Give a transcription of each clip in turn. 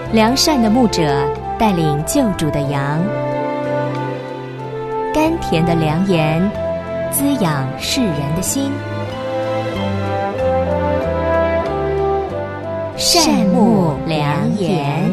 良善的牧者带领救主的羊，甘甜的良言滋养世人的心。善牧良言。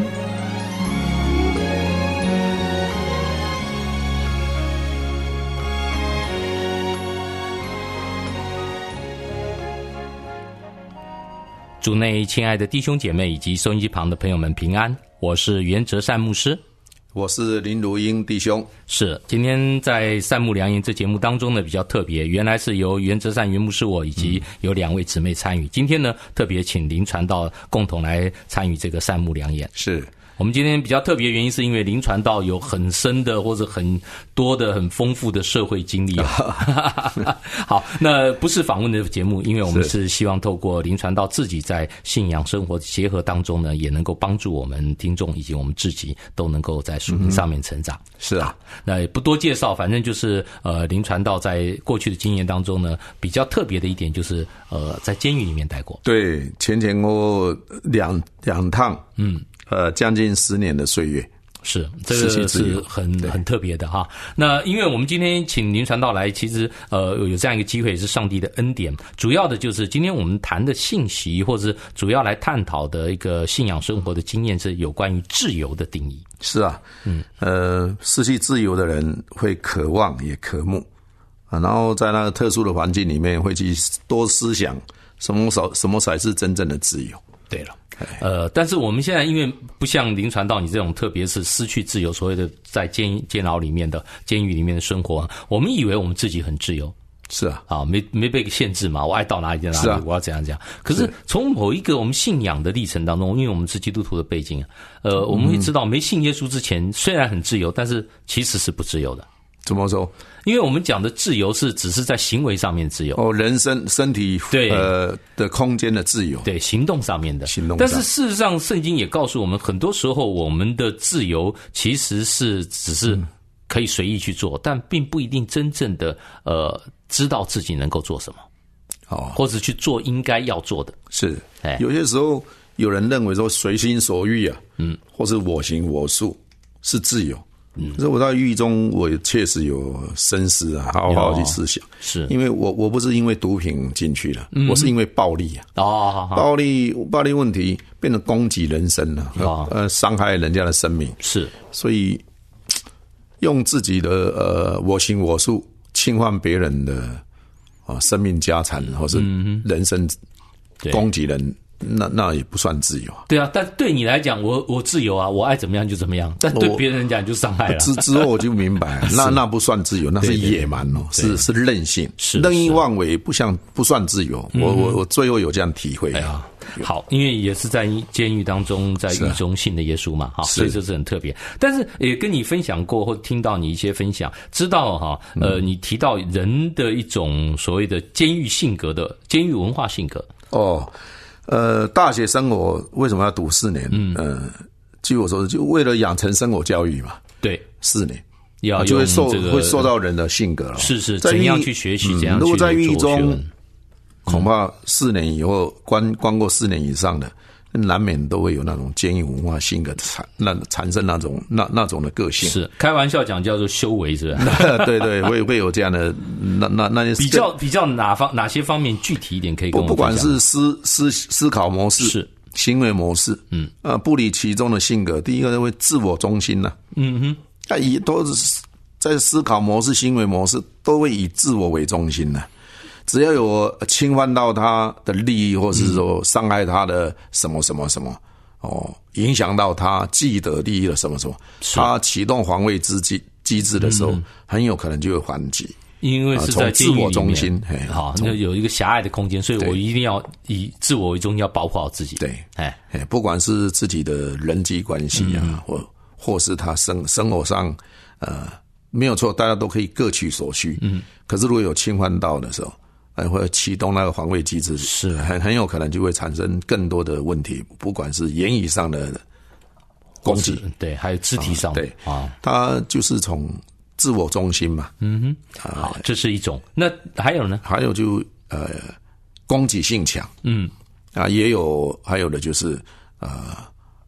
主内亲爱的弟兄姐妹以及收音机旁的朋友们平安，我是袁哲善牧师， 我是林如英弟兄。 是，今天在善牧良言这节目当中呢比较特别，原来是由袁哲善袁牧师我以及有2位姊妹参与，今天呢特别请林传道共同来参与这个善牧良言。 是， 我们今天比较特别的原因是因为林传道有很深的或者很多的很丰富的社会经历好，那不是访问的节目，因为我们是希望透过林传道自己在信仰生活结合当中呢，也能够帮助我们听众以及我们自己都能够在属灵上面成长。 是啊， 那也不多介绍，反正就是林传道在过去的经验当中呢，比较特别的一点就是在监狱里面待过。 对，前后两趟，将近10年的岁月， 是，这个是很特别的哈。那因为我们今天请林传道来，其实有这样一个机会，也是上帝的恩典。主要的就是今天我们谈的信息，或者主要来探讨的一个信仰生活的经验，是有关于自由的定义。 是啊，失去自由的人会渴望也渴慕啊，然后在那个特殊的环境里面，会去多思想什么才是真正的自由。 对了。但是我们现在因为不像林传道你这种特别是失去自由，所谓的在监牢里面的监狱里面的生活，我们以为我们自己很自由。 是啊， 没被限制嘛，我爱到哪里就哪里，我要怎样讲。可是从某一个我们信仰的历程当中，因为我们是基督徒的背景，我们会知道没信耶稣之前虽然很自由，但是其实是不自由的。 怎么说？ 因为我们讲的自由是只是在行为上面自由， 人身体的空间的自由， 对，行动上面的。但是事实上，圣经也告诉我们，很多时候我们的自由其实是只是可以随意去做，但并不一定真正的知道自己能够做什么，或者去做应该要做的。 是，有些时候有人认为说随心所欲啊，或是我行我素是自由。可是我在狱中，我确实有深思啊，好好去思想。是，因为我不是因为毒品进去了，我是因为暴力啊。暴力问题变成攻击人生了，伤害人家的生命。是，所以用自己的我行我素侵犯别人的生命家产，或是人生攻击人。那也不算自由啊。对啊，但对你来讲，我自由啊，我爱怎么样就怎么样。但对别人讲就伤害了。 之后我就明白了，那不算自由，那是野蛮哦，是任性，任意妄为，不算自由。我最后有这样体会啊。 好，因为也是在监狱当中，在狱中信的耶稣嘛，哈，所以这是很特别。但是也跟你分享过，或听到你一些分享，知道哈，你提到人的一种所谓的监狱性格的监狱文化性格哦。大学生活为什么要读4年？据我说，就为了养成生活教育嘛。对，4年就会受到人的性格了。是， 怎样去学习，怎样去做学问。 如果在狱中，恐怕4年以后关过4年以上的，难免都会有那种监狱文化性格产生那种的个性。 是，开玩笑讲叫做修为，是吧？ 对，会有这样的那些比较哪些方面具体一点可以跟我们不管是思考模式，是行为模式，不离其中的性格。第一个会自我中心呐，都是在思考模式、行为模式都会以自我为中心的。只要有侵犯到他的利益，或是说伤害他的什么影响到他既得利益的什么，他启动防卫机制的时候，很有可能就会还击。 因为是在自我中心， 好，那有一个狭隘的空间，所以我一定要以自我为中心，要保护好自己。对， 不管是自己的人际关系啊，或是他生活上，没有错，大家都可以各取所需。可是如果有侵犯到的时候，会启动那个防卫机制，是很有可能就会产生更多的问题，不管是言语上的攻击， 对，还有肢体上的， 对啊，他就是从自我中心嘛， 好，这是一种。那还有呢？ 还有就攻击性强，还有的就是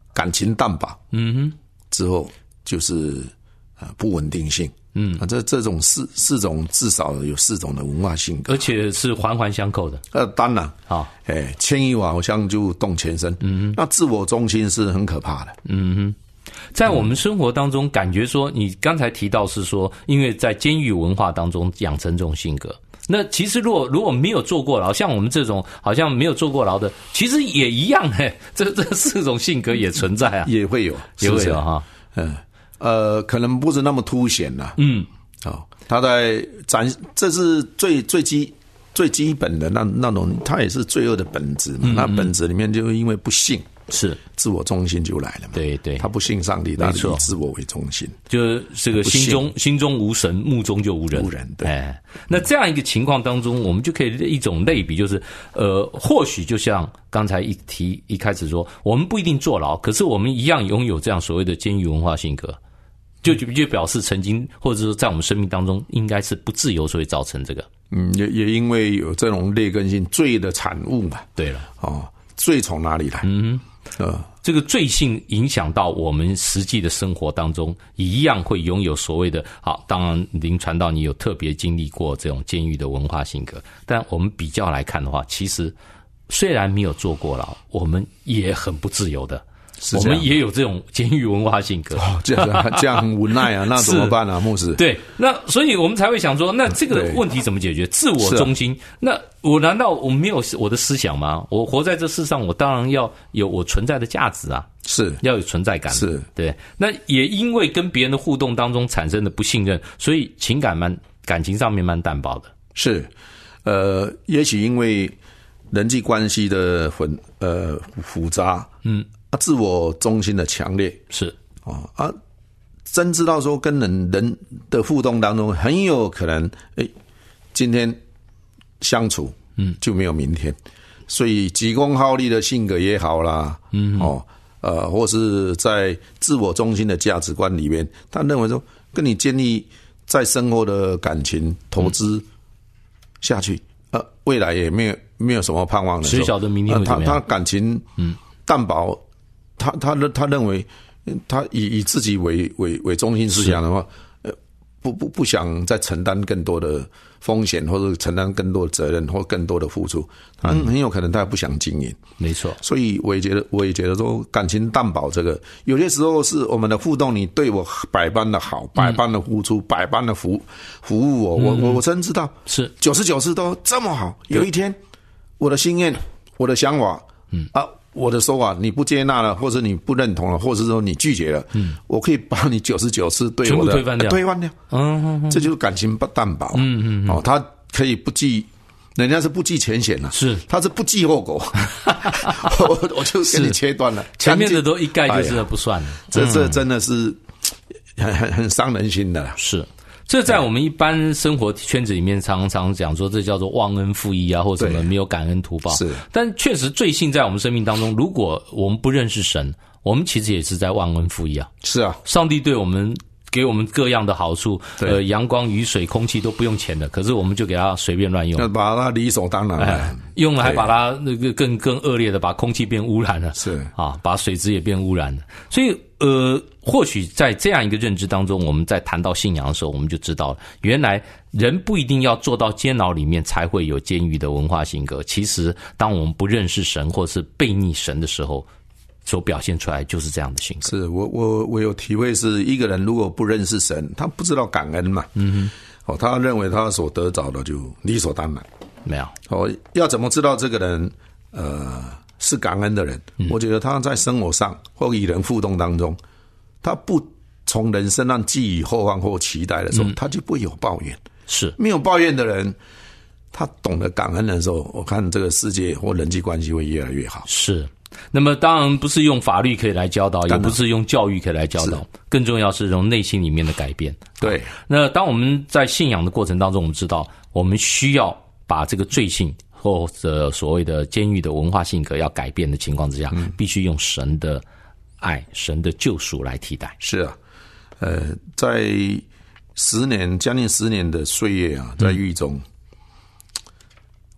感情淡薄，之后就是不稳定性，这种四种至少有4种的文化性格， 而且是环环相扣的。 当然， 好， 牵一发好像就动全身，那自我中心是很可怕的， 在我们生活当中，感觉说你刚才提到是说，因为在监狱文化当中养成这种性格。那其实如果没有坐过牢，像我们这种好像没有坐过牢的，其实也一样这4种性格也存在啊， 也会有哈。 可能不是那么凸显啦。他在这是最基本的那种，他也是罪恶的本质嘛。那本质里面就因为不信， 是自我中心就来了嘛。 对，他不信上帝，他以自我为中心， 就是这个心中无神，目中就无人。对，那这样一个情况当中，我们就可以一种类比，就是或许就像刚才一开始说，我们不一定坐牢，可是我们一样拥有这样所谓的监狱文化性格。就表示曾经或者说在我们生命当中应该是不自由，所以造成这个。 也因为有这种劣根性，罪的产物嘛。 对了， 罪从哪里来？ 这个罪性影响到我们实际的生活当中，一样会拥有所谓的好。当然，林传道你有特别经历过这种监狱的文化性格，但我们比较来看的话，其实虽然没有坐过牢，我们也很不自由的。我们也有这种监狱文化性格， 这样很无奈啊，那怎么办啊，牧师？ 对，那所以我们才会想说，那这个问题怎么解决？自我中心，那难道我没有我的思想吗？我活在这世上，我当然要有我存在的价值啊， 是要有存在感， 是对。那也因为跟别人的互动当中产生的不信任，所以感情上面蛮淡薄的。 是，也许因为人际关系的复杂，自我中心的强烈是真知道说跟人的互动当中，很有可能今天相处就没有明天，所以急功好利的性格也好啦，或是在自我中心的价值观里面，他认为说跟你建立在生活的感情投资下去，未来也没有什么盼望的时候， 谁晓得明天会怎么样？ 他感情淡薄。他认为他以自己为中心思想的话，不想再承担更多的风险，或者承担更多的责任，或更多的付出，他很有可能他不想经营。没错，所以我也觉得说感情淡薄这个，有些时候是我们的互动，你对我百般的好，百般的付出，百般的服务我真知道是99次都这么好，有一天我的心愿，我的想法，我的说法你不接纳了，或者你不认同了，或者说你拒绝了，我可以把你99次对我的全部推翻掉， 这就是感情淡薄，他可以不计，人家是不计前嫌了，是他是不计后果，我就跟你切断了， 前面的都一概就是不算了， 这真的是很伤人心的啦，是。 这在我们一般生活圈子里面常常讲说，这叫做忘恩负义啊，或者什么没有感恩图报。是，但确实罪性在我们生命当中，如果我们不认识神，我们其实也是在忘恩负义啊。是啊，上帝对我们给我们各样的好处，阳光、雨水、空气都不用钱的，可是我们就给他随便乱用，把他理所当然，用了还把他那个更恶劣的把空气变污染了，是啊，把水质也变污染了，所以或许在这样一个认知当中，我们在谈到信仰的时候，我们就知道了，原来人不一定要做到监牢里面才会有监狱的文化性格。其实，当我们不认识神或是背逆神的时候，所表现出来就是这样的性格。是我有体会，是一个人如果不认识神，他不知道感恩嘛，他认为他所得着的就理所当然，没有要怎么知道这个人是感恩的人？我觉得他在生活上或与人互动当中，他不从人身上寄予厚望或期待的时候，他就不会有抱怨。是没有抱怨的人，他懂得感恩的时候，我看这个世界或人际关系会越来越好。是。那么当然不是用法律可以来教导，也不是用教育可以来教导，更重要是从内心里面的改变。对。那当我们在信仰的过程当中，我们知道我们需要把这个罪性或者所谓的监狱的文化性格要改变的情况之下，必须用神的爱、神的救赎来替代。是啊，在将近10年的岁月啊，在狱中，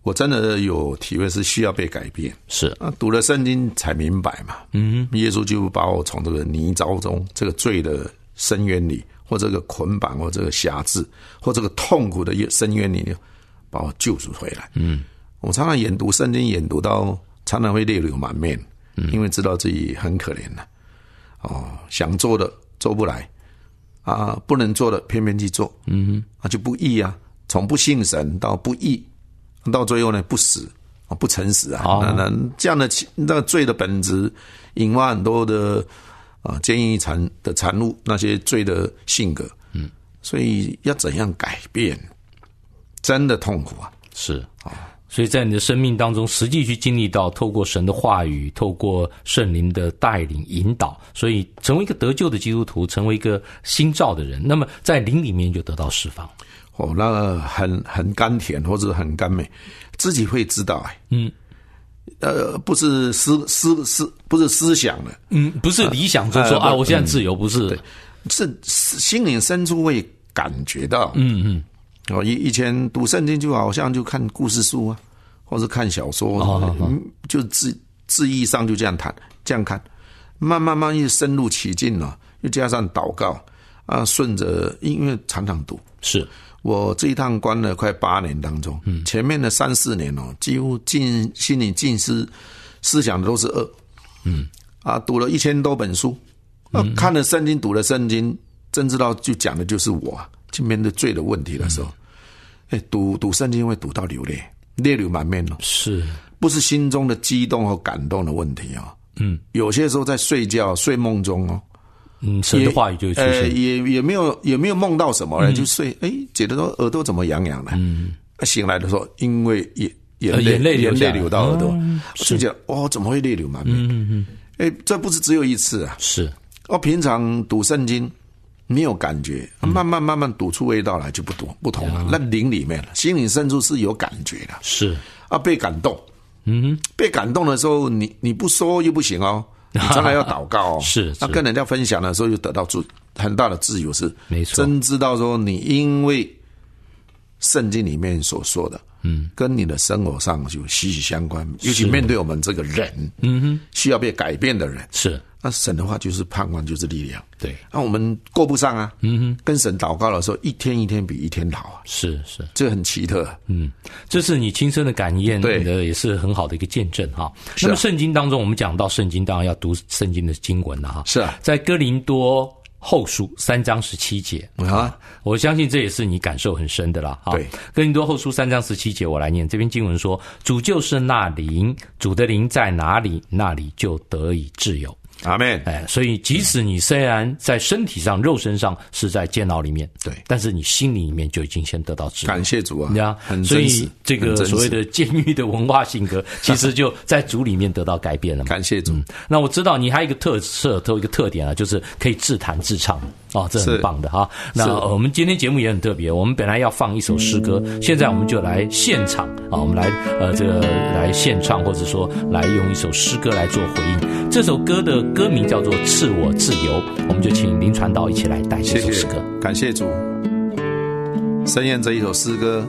我真的有体会是需要被改变。 是啊，读了圣经才明白嘛。耶稣就把我从这个泥沼中，这个罪的深渊里，或这个捆绑，或这个辖制，或这个痛苦的深渊里，把我救赎回来。我常常研读圣经，研读到常常会泪流满面，因为知道自己很可怜了。想做的做不来啊，不能做的偏偏去做，就不义啊，从不信神到不义。到最后呢，不死不诚实啊，那这样的那个罪的本质，引发很多的奸淫的产物，那些罪的性格，所以要怎样改变，真的痛苦啊， 是所以在你的生命当中，实际去经历到，透过神的话语，透过圣灵的带领引导，所以成为一个得救的基督徒，成为一个新造的人，那么在灵里面就得到释放。 那个很甘甜或者很甘美，自己会知道不是不是思想的， 不是理想中说我现在自由，不是， 对，是心灵深处会感觉到，以前读圣经就好像就看故事书啊，或是看小说，就字义上就这样看，慢慢一深入其境了，又加上祷告啊，顺着，因为常常读是。 我这一趟关了快8年当中，前面的3、4年几乎心里尽思想的都是恶，读了1000多本书，看了圣经，读了圣经，真知道就讲的就是我去面对罪的问题的时候，读圣经会读到泪流满面是不是心中的激动和感动的问题有些时候在睡梦中神的话语就会出现， 也没有梦到什么就睡，觉得说耳朵怎么痒痒的，醒来的时候因为眼泪流到耳朵，就觉得怎么会泪流满面？这不是只有一次啊， 是平常读圣经没有感觉，慢慢读出味道来就不同了，那灵里面了，心灵深处是有感觉的， 是被感动，被感动的时候你不说又不行你将来要祷告是那跟人家分享的时候就得到很大的自由，是没错， 真知道说你因为圣经里面所说的跟你的生活上就息息相关，尤其面对我们这个人需要被改变的人， 是那神的话就是盼望，就是力量， 对， 那我们过不上跟神祷告的时候一天一天比一天好是这很奇特这是你亲身的感验， 对， 也是很好的一个见证那么圣经当中，我们讲到圣经当然要读圣经的经文了是在哥林多后书3章17节我相信这也是你感受很深的啦对， 哥林多后书3章17节我来念，这篇经文说，主就是那灵，主的灵在哪里，那里就得以自由。 阿们。 所以即使你虽然在身体上肉身上是在监牢里面， 对， 但是你心里面就已经先得到自由。 感谢主啊，很所真实， 以这个所谓的监狱的文化性格其实就在主里面得到改变了嘛。 感谢主那我知道你还有一个都有一个特点就是可以自弹自唱这很棒的那我们今天节目也很特别，我们本来要放一首诗歌，现在我们就来现场我们来来现唱，或者说来用一首诗歌来做回应。这首歌的歌名叫做《赐我自由》，我们就请林传道一起来带这首诗歌。 感谢主，深愿这一首诗歌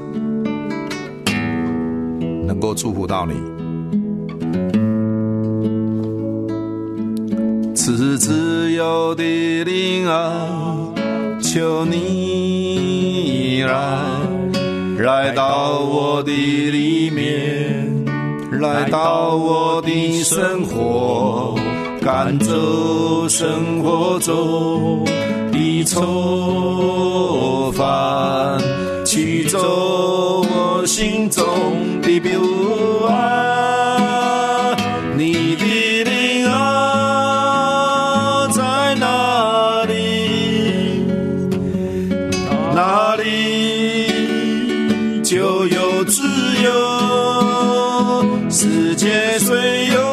能够祝福到你。赐自由的灵求你来到我的里面，来到我的生活，赶走生活中的愁烦，驱走我心中的不安。你的灵在哪里，哪里就有自由。世界虽有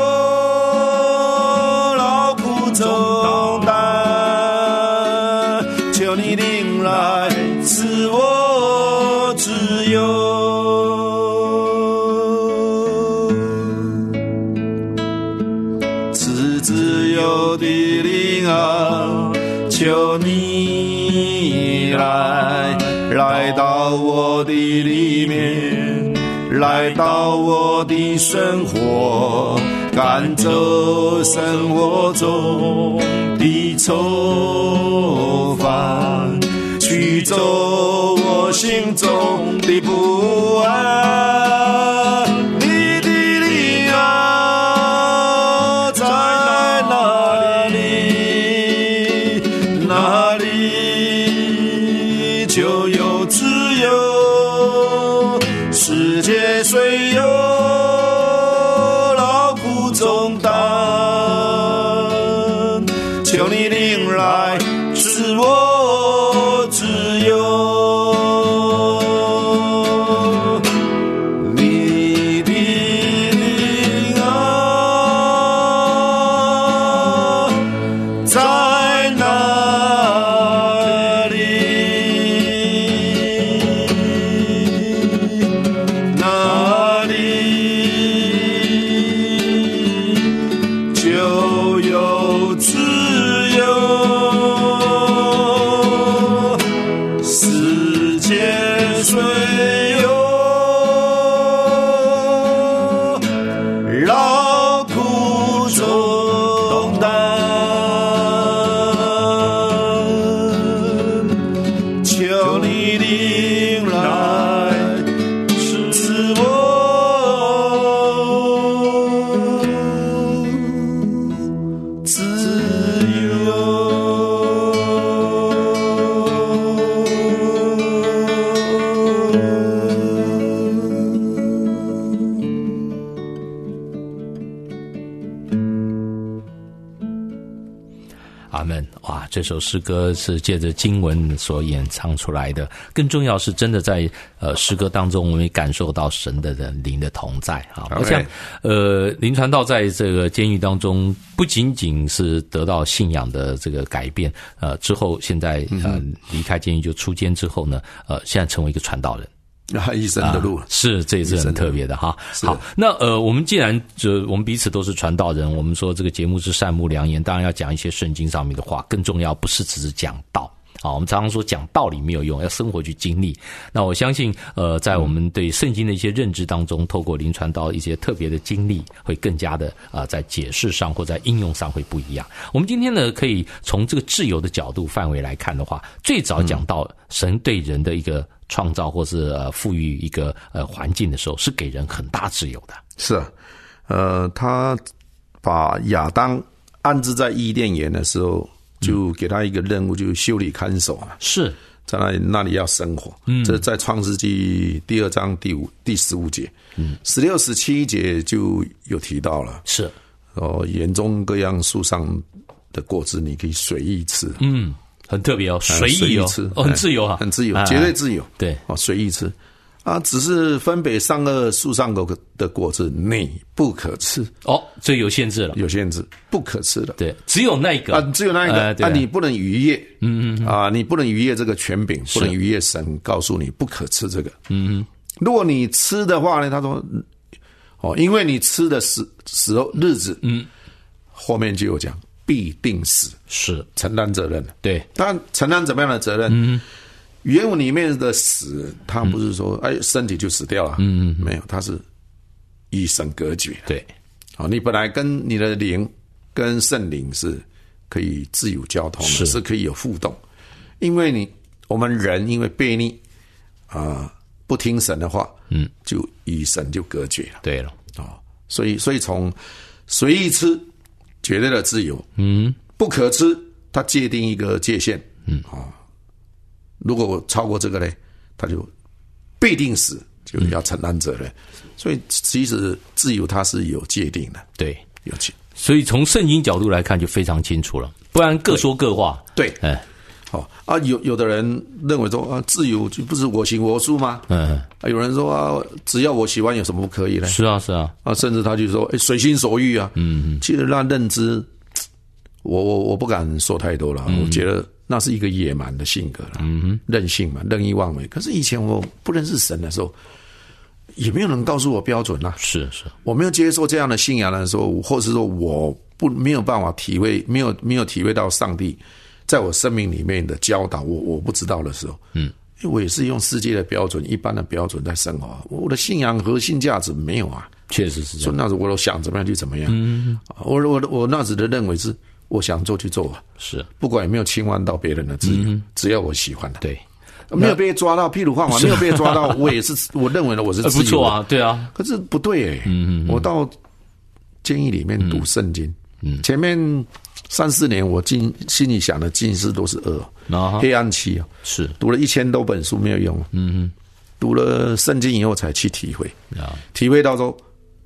劳苦重担，求你领来赐我自由。赐自由的灵求你来到我的里面， 来到我的生活，赶走生活中的愁烦，驱走我心中的不安。你的灵啊，在哪里，哪里就有自由。世界虽有劳苦重担，求你领来使我自由。你的灵啊，在哪里，哪里就有自由。世界虽有劳苦重担，求你领来使我自由。 阿们。哇，这首诗歌是借着经文所演唱出来的，更重要是真的在诗歌当中，我们也感受到神的灵的同在啊。我想林传道在这个监狱当中，不仅仅是得到信仰的这个改变，之后现在离开监狱就出监之后呢，现在成为一个传道人。 一生的路， 是，这也是很特别的哈。好，那我们既然我们彼此都是传道人，我们说这个节目是善牧良言，当然要讲一些圣经上面的话，更重要不是只是讲道。我们常常说讲道理没有用，要生活去经历。那我相信在我们对圣经的一些认知当中，透过林传道一些特别的经历，会更加的在解释上或在应用上会不一样。我们今天呢，可以从这个自由的角度范围来看的话，最早讲到神对人的一个创造或是赋予一个环境的时候，是给人很大自由的。 是啊，他把亚当安置在伊甸园的时候，就给他一个任务，就是修理看守啊， 是在那里要生活。这在创世纪2章第15节，16、17节就有提到了。 是园中各样树上的果子，你可以随意吃。 很特别哦，随意哦，很自由啊， 很自由，绝对自由。 对， 随意吃啊，只是分别善恶树上的果子你不可吃。 这有限制了， 有限制，不可吃的。 对，只有那一个只有那一个你不能逾越。你不能逾越这个权柄，不能逾越神告诉你不可吃这个。如果你吃的话呢，他说因为你吃的时候日子，后面就有讲必定死， 是承担责任。对，当然承担怎么样的责任？原文里面的死，他不是说身体就死掉了，没有，他是与神隔绝。 对， 你本来跟你的灵跟圣灵是可以自由交通的，是可以有互动。因为我们人因为悖逆不听神的话，就与神就隔绝了。 对了， 所以从随意吃绝对的自由，不可吃，它界定一个界限，如果我超过这个呢，他就必定死，就要承担责任。所以其实自由它是有界定的， 对， 有界。 所以从圣经角度来看就非常清楚了，不然各说各话。 对，有的人认为说自由就不是我行我素吗？有人说只要我喜欢有什么不可以呢？ 是啊， 甚至他就说随心所欲啊。其实那认知，我不敢说太多了。我觉得那是一个野蛮的性格了，任性嘛，任意妄为。可是以前我不认识神的时候，也没有人告诉我标准啊。是，我没有接受这样的信仰的时候，或是说我没有办法体会，没有体会到上帝在我生命里面的教导，我不知道的时候， 我也是用世界的标准、一般的标准在生活，我的信仰核心价值没有啊。 确实是这样。 所以那时我都想怎么样就怎么样。我那时的认为是，我想做就做啊， 是不管有没有侵犯到别人的自由，只要我喜欢的。 对， 没有被抓到，譬如没有被抓到，我也是我认为呢我是自由的。 不错啊，对啊。 可是不对我到监狱里面读圣经，前面3-4年我心里想的尽是都是恶，黑暗期啊， 是读了1000多本书没有用，读了圣经以后才去体会，体会到说，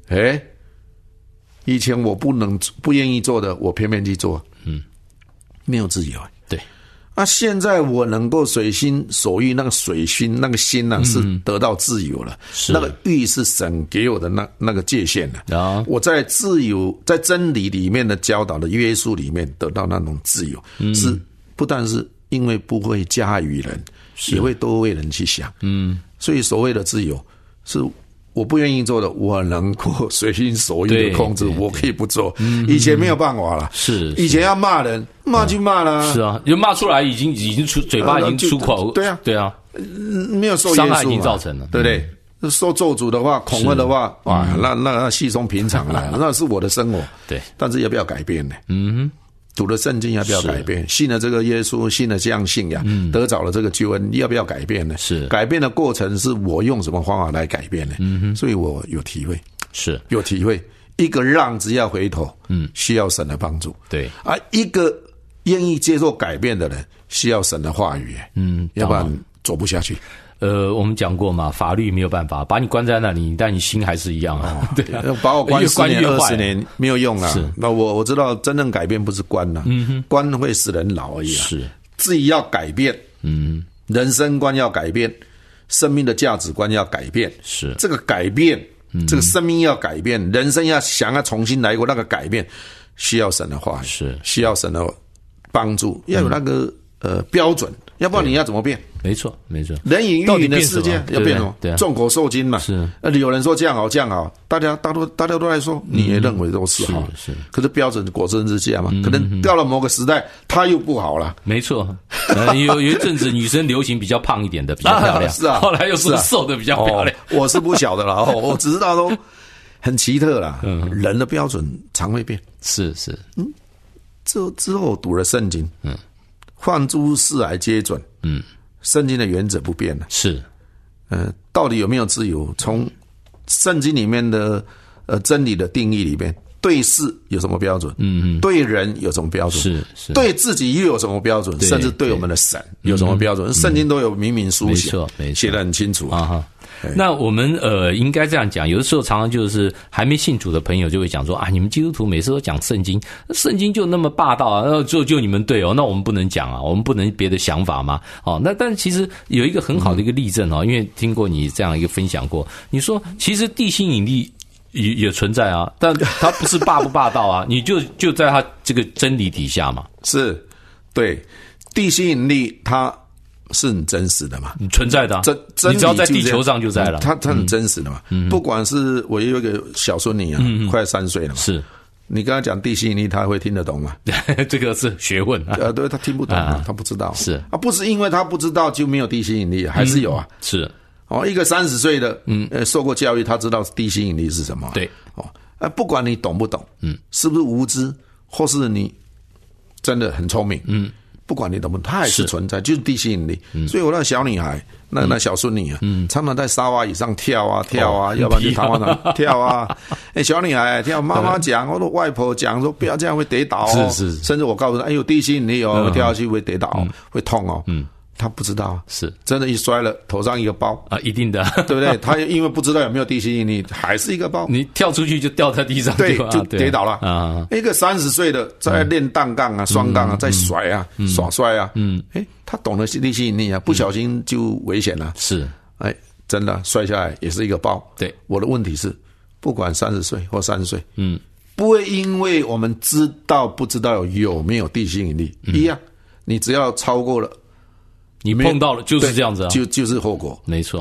以前我不愿意做的，我偏偏去做，没有自由。 对， 现在我能够随心所欲，那个随心那个心呢，是得到自由了，那个欲是神给我的那个界限了。我在自由，在真理里面的教导的约束里面得到那种自由，是不但是因为不会加害于人，也会多为人去想。所以所谓的自由是我不愿意做的，我能够随心所欲的控制，我可以不做。以前没有办法了， 是以前要骂人，骂就骂了， 是啊，就骂出来已经嘴巴已经出口， 对啊， 对啊， 没有受约束， 伤害已经造成了， 对不对？受咒诅的话，恐吓的话，哇，那稀松平常了，那是我的生活。 对， 但是要不要改变呢？读了圣经要不要改变？信了这个耶稣，信了这样信仰，得着了这个救恩，要不要改变呢？ 是改变的过程是我用什么方法来改变呢？所以我有体会， 是有体会。一个浪子要回头，需要神的帮助。 对啊，一个愿意接受改变的人，需要神的话语。要不然走不下去。 我们讲过嘛，法律没有办法把你关在那里，但你心还是一样啊。对啊， 把我关10年20年没有用啊。是，那我知道真正改变不是关啊，关会使人老而已啊。是，自己要改变，人生观要改变，生命的价值观要改变。是，这个改变，这个生命要改变，人生要重新来过，那个改变需要神的话语，是需要神的帮助，要有那个标准，要不然你要怎么变？ 没错，没错。 人云亦云的世界要变什么？对啊，众口铄金嘛。是，有人说这样好，这样好，大家都在说，你也认为都是好。是，可是标准果真是这样嘛？可能到了某个时代，它又不好了。 没错，有一阵子女生流行比较胖一点的比较漂亮，是啊。后来又说瘦的比较漂亮。 我是不晓得了，我只知道说很奇特啦。人的标准常会变。 是。 之后读了圣经，放诸四海皆准。圣经的原则不变了，是，到底有没有自由？从圣经里面的真理的定义里面，对事有什么标准？对人有什么标准？是，对自己又有什么标准？甚至对我们的神有什么标准？圣经都有明明书写，写得很清楚啊。 那我们应该这样讲，有的时候常常就是还没信主的朋友就会讲说啊，你们基督徒每次都讲圣经就那么霸道啊，就你们对哦，那我们不能讲啊，我们不能别的想法吗？那但其实有一个很好的一个例证因为听过你这样一个分享过，你说其实地心引力也存在啊，但它不是霸不霸道啊，你就在它这个真理底下嘛， 是对地心引力它是很真实的嘛， 存在的，你只要在地球上就在了， 它很真实的嘛。不管是我有一个小孙女快3岁了嘛，是你跟他讲地心引力，他会听得懂吗？ 这个是学问对，他听不懂他不知道，是不是因为他不知道就没有地心引力，还是有啊？是一个30岁的受过教育，他知道地心引力是什么？对不管你懂不懂，是不是无知，或是你真的很聪明，不管你懂不懂，它还是存在，就是地心引力。所以我那小女孩，那小孙女常常在沙发椅上跳啊，要不然就弹簧床跳啊。小女孩跳，妈妈讲，或者外婆讲说不要这样会跌倒哦。是，甚至我告诉她，地心引力跳下去会跌倒，会痛哦。他不知道，是真的，一摔了头上一个包啊，一定的， 对不对？他因为不知道有没有地心引力，还是一个包。 你跳出去就掉在地上， 对，就跌倒了啊。一个30岁的在练单杠啊、双杠啊，在甩啊、耍帅啊，他懂得地心引力啊，不小心就危险了。是，真的摔下来也是一个包。对，我的问题是，不管30岁或30岁，不会因为我们知道不知道有没有地心引力一样，你只要超过了。 你碰到了就是这样子啊， 就是后果， 没错。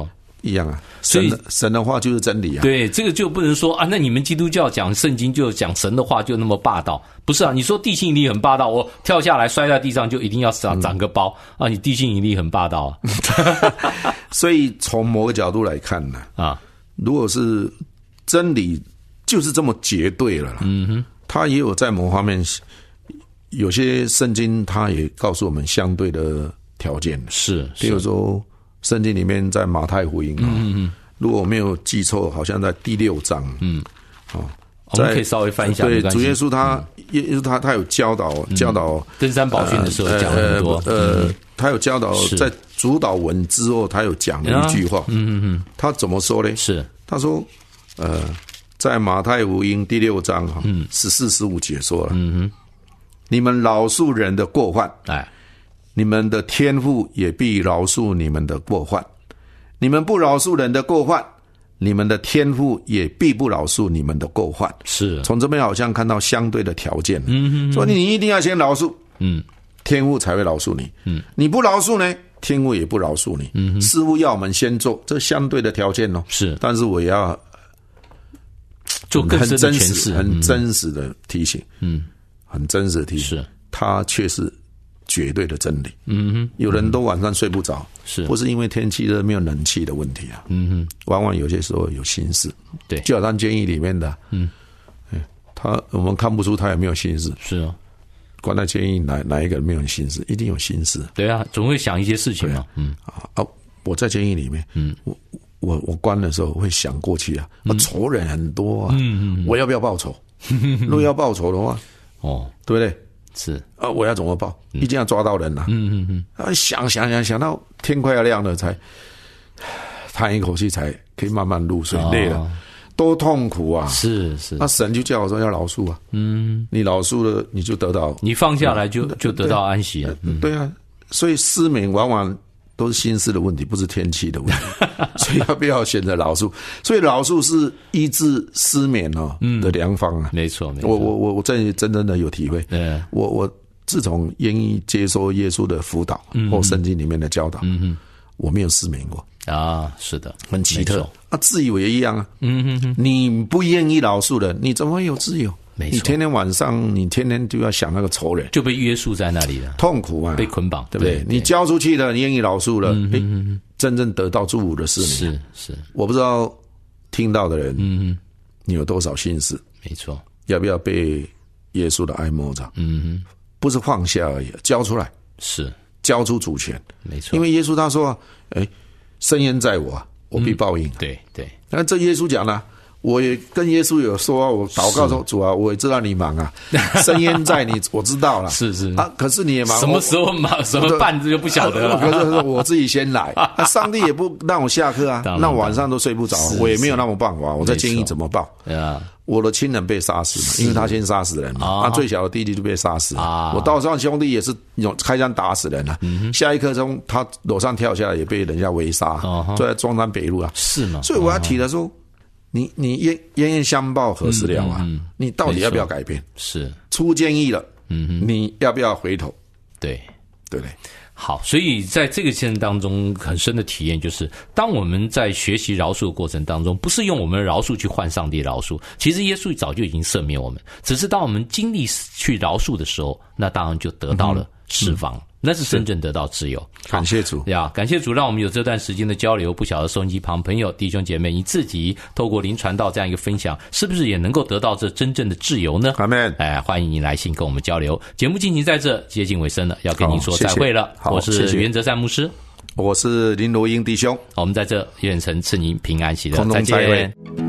一样啊。 所以神的话就是真理啊。 对，这个就不能说啊，那你们基督教讲圣经就讲神的话就那么霸道，不是啊？你说地心引力很霸道，我跳下来摔在地上就一定要长个包啊？你地心引力很霸道啊。 所以从某个角度来看呢，如果是真理就是这么绝对了啦，它也有在某方面，有些圣经它也告诉我们相对的条件， 是， 比如说圣经里面在马太福音如果我没有记错，好像在第6章， 我们可以稍微翻一下。 对，主耶稣他有教导登山宝训的时候讲了很多， 他有教导在主导文之后，他有讲了一句话，他怎么说呢？是他说，在马太福音第6章14、15节说了，你们饶恕人的过犯，你们的天父也必饶恕你们的过犯；你们不饶恕人的过犯，你们的天父也必不饶恕你们的过犯。是，从这边好像看到相对的条件，说你一定要先饶恕，天父才会饶恕你，你不饶恕呢，天父也不饶恕你，似乎要我们先做，这相对的条件哦。是，但是我也要做更深的诠释， 很真实的提醒，很真实的提醒，是，它却是绝对的真理。有人都晚上睡不着，是不是因为天气热没有冷气的问题啊？往往有些时候有心事，对，就好像监狱里面的，我们看不出他有没有心事，是啊。关在监狱哪一个人没有心事？一定有心事。对啊，总会想一些事情嘛。我在监狱里面，我关的时候会想过去啊，仇人很多啊，我要不要报仇？如果要报仇的话，对不对？是啊，我要怎么报？一定要抓到人啊！想到天快要亮了，才叹一口气，才可以慢慢入睡。累了，多痛苦啊！是，那神就叫我说要饶恕啊。你饶恕了，你就得到，你放下来就得到安息啊。对啊，所以失眠往往都是心思的问题，不是天气的问题。所以要不要选择饶恕？所以饶恕是医治失眠的良方啊。没错，我这真的有体会。我自从愿意接受耶稣的辅导或圣经里面的教导，我没有失眠过啊。是的，很奇特啊。自由也一样啊。你不愿意饶恕的，你怎么会有自由？你天天晚上，你天天就要想那个仇人，就被约束在那里了，痛苦啊，被捆绑，对不对？你交出去了，你愿意饶恕了，真正得到祝福的是你。是，我不知道听到的人，你有多少心事？没错，要不要被耶稣的爱摸着？不是放下而已，交出来，是交出主权，没错。因为耶稣他说，深渊在我，我必报应。对，那这耶稣讲了。我也跟耶稣有说，我祷告说主啊，我也知道你忙啊，深渊在你，我知道了，是啊，可是你也忙，什么时候忙，什么办就不晓得了。可是我自己先来，上帝也不让我下课啊，那晚上都睡不着，我也没有那么办法，我在监狱怎么报？我的亲人被杀死嘛，因为他先杀死人嘛，他最小的弟弟就被杀死了，我道上兄弟也是开枪打死人了，下一刻钟他楼上跳下来也被人家围杀，就在中山北路啊，是吗？所以我要提的说。你冤冤相报何时了啊？你到底要不要改变？是出监狱了，你要不要回头？对不对？好，所以在这个过程当中，很深的体验就是，当我们在学习饶恕的过程当中，不是用我们的饶恕去换上帝饶恕，其实耶稣早就已经赦免我们，只是当我们经历去饶恕的时候，那当然就得到了释放。那是真正得到自由。感谢主呀，感谢主，让我们有这段时间的交流。不晓得收音机旁朋友、弟兄姐妹，你自己透过林传道这样一个分享，是不是也能够得到这真正的自由呢？阿们。欢迎你来信跟我们交流。节目进行在这接近尾声了，要跟您说再会了。我是袁哲善牧师，我是林罗英弟兄。我们在这愿神赐您平安喜乐，再见。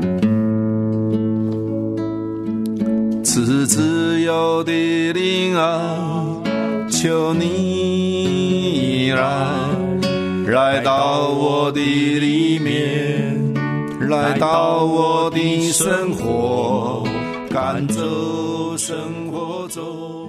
此自由的灵啊，求你来到我的里面，来到我的生活，赶走生活中